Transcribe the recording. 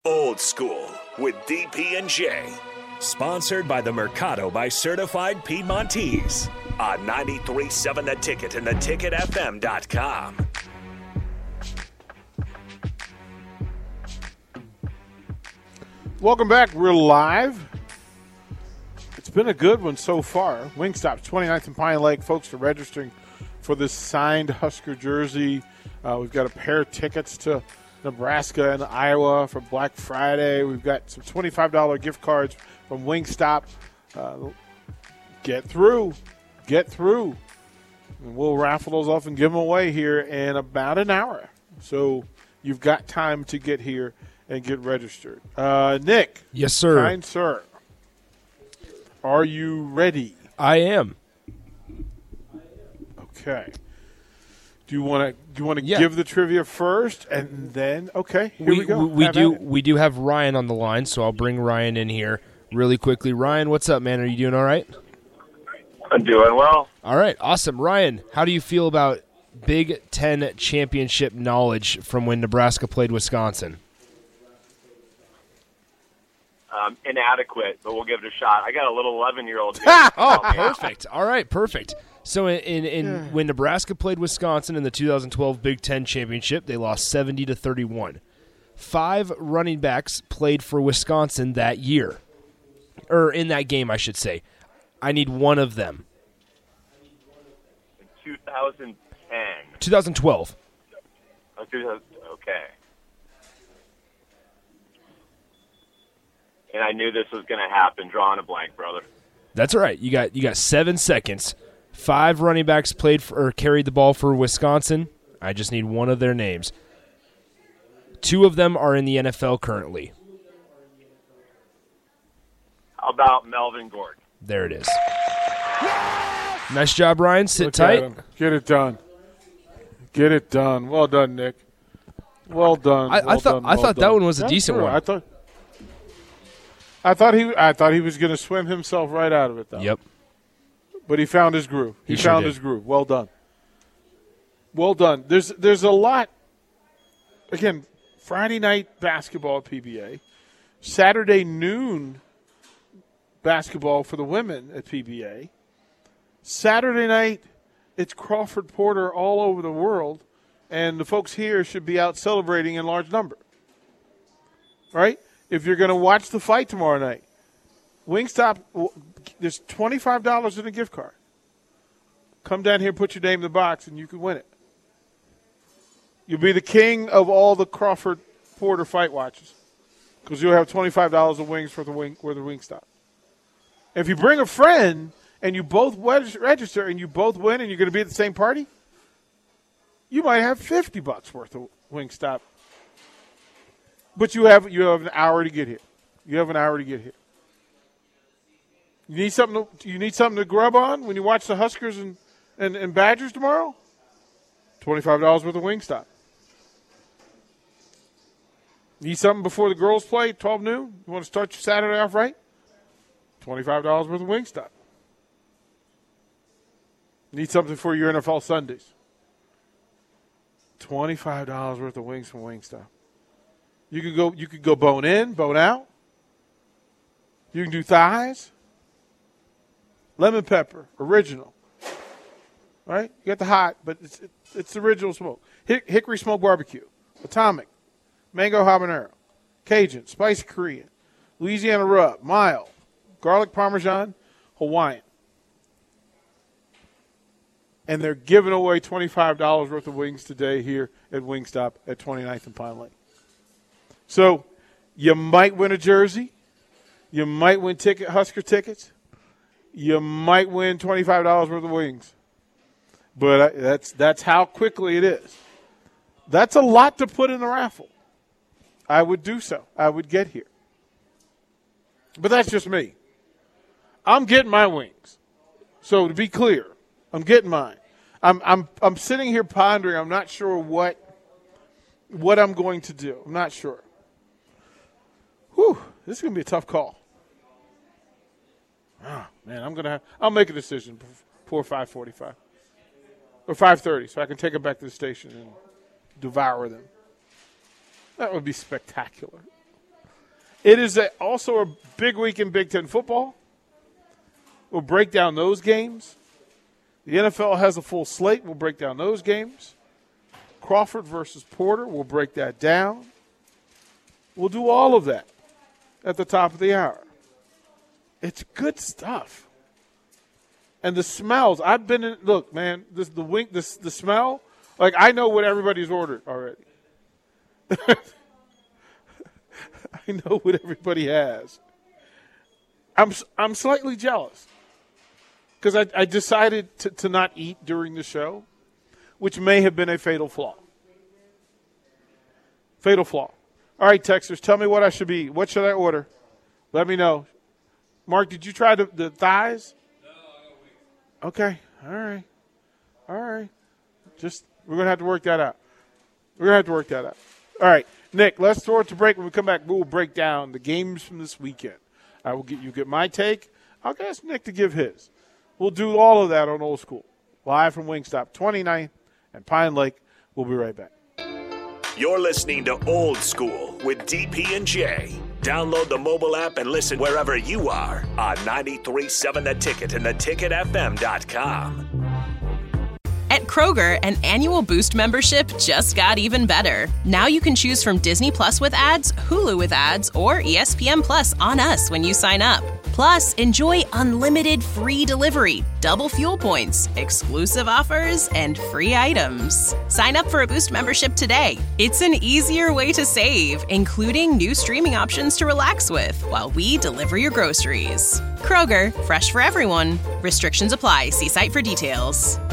Old School with DP and J. Sponsored by the Mercado by Certified Piedmontese on 93.7 The Ticket and theticketfm.com. Welcome back. We're live. It's been a good one so far. Wingstop's 29th and Pine Lake. Folks are registering for this signed Husker jersey. We've got a pair of tickets to Nebraska and Iowa for Black Friday. We've got some $25 gift cards from Wingstop. Get through. And we'll raffle those off and give them away here in about an hour. So you've got time to get here and get registered. Nick. Yes, sir. Kind sir. Are you ready? I am. Okay. Do you want to give the trivia first and then here we go. We do have Ryan on the line, so I'll bring Ryan in here really quickly. Ryan, what's up, man? Are you doing all right? I'm doing well. All right, awesome. Ryan, how do you feel about Big Ten championship knowledge from when Nebraska played Wisconsin? Inadequate, but we'll give it a shot. I got a little 11-year-old. Oh, perfect. All right, perfect. So when Nebraska played Wisconsin in the 2012 Big Ten championship, they lost 70-31. 5 running backs played for Wisconsin that year, or in that game, I should say. I need one of them. 2010. 2012. Okay. And I knew this was going to happen. Drawing a blank, brother. That's all right. You got 7 seconds. 5 running backs played for, or carried the ball for Wisconsin. I just need one of their names. 2 of them are in the NFL currently. How about Melvin Gordon? There it is. Nice job, Ryan. Sit tight. Get it done. Well done, Nick. Well done. I thought that one was a decent one. I thought he was going to swim himself right out of it, though. Yep. But he found his groove. He sure found did. his groove. Well done. There's a lot. Again, Friday night basketball at PBA, Saturday noon basketball for the women at PBA. Saturday night, it's Crawford Porter all over the world, and the folks here should be out celebrating in large number. Right? If you're going to watch the fight tomorrow night, Wingstop, there's $25 in a gift card. Come down here, put your name in the box, and you can win it. You'll be the king of all the Crawford Porter fight watches because you'll have $25 of wings for the Wingstop. If you bring a friend and you both register and you both win and you're going to be at the same party, you might have $50 worth of Wingstop. But you have an hour to get here. You need something to grub on when you watch the Huskers and Badgers tomorrow? $25 worth of Wingstop. Need something before the girls play, 12 noon? You want to start your Saturday off right? $25 worth of Wingstop. Need something for your NFL Sundays? $25 worth of wings from Wingstop. You could go bone in, bone out. You can do thighs. Lemon pepper, original. Right? You got the hot, but it's the original smoke. Hickory smoked barbecue, atomic, mango habanero, Cajun, spicy Korean, Louisiana rub, mild, garlic parmesan, Hawaiian. And they're giving away $25 worth of wings today here at Wingstop at 29th and Pine Lake. So you might win a jersey. You might win Husker tickets. You might win $25 worth of wings. But that's how quickly it is. That's a lot to put in the raffle. I would do so. I would get here. But that's just me. I'm getting my wings. So to be clear, I'm getting mine. I'm sitting here pondering. I'm not sure what I'm going to do. I'm not sure. Whew, this is going to be a tough call. Oh, man, I'll make a decision before 5:45 or 5:30 so I can take them back to the station and devour them. That would be spectacular. It is also a big week in Big Ten football. We'll break down those games. The NFL has a full slate. We'll break down those games. Crawford versus Porter. We'll break that down. We'll do all of that at the top of the hour. It's good stuff. And the smells. I've been in. Look, man. The smell. Like, I know what everybody's ordered already. I know what everybody has. I'm slightly jealous because I decided to not eat during the show, which may have been a fatal flaw. Fatal flaw. All right, Texers, tell me what I should be. What should I order? Let me know. Mark, did you try the thighs? No. Okay. All right. We're going to have to work that out. All right, Nick, let's throw it to break. When we come back, we will break down the games from this weekend. I will get my take. I'll ask Nick to give his. We'll do all of that on Old School. Live from Wingstop 29th and Pine Lake. We'll be right back. You're listening to Old School with DP and J. Download the mobile app and listen wherever you are on 93.7 The Ticket and theticketfm.com. At Kroger, an annual Boost membership just got even better. Now you can choose from Disney Plus with ads, Hulu with ads, or ESPN Plus on us when you sign up. Plus, enjoy unlimited free delivery, double fuel points, exclusive offers, and free items. Sign up for a Boost membership today. It's an easier way to save, including new streaming options to relax with while we deliver your groceries. Kroger, fresh for everyone. Restrictions apply. See site for details.